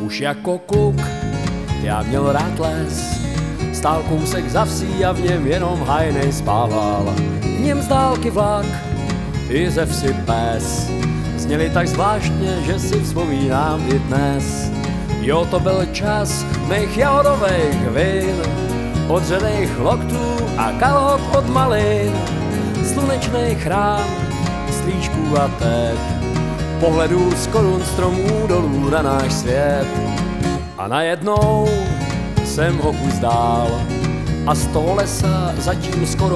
Už jako kluk já měl rád les, stál kousek za vsí a v něm jenom hajnej spával. V něm z dálky vlak i ze vsi pes zněli tak zvláštně, že si vzpomínám i dnes. Jo, to byl čas mých jahodových vin, odřených loktů a kalhot od malin, slunečných rán, strýčků a teď pohledů z korun stromů dolů na náš svět. A najednou jsem ho kus dál a z toho lesa zatím skoro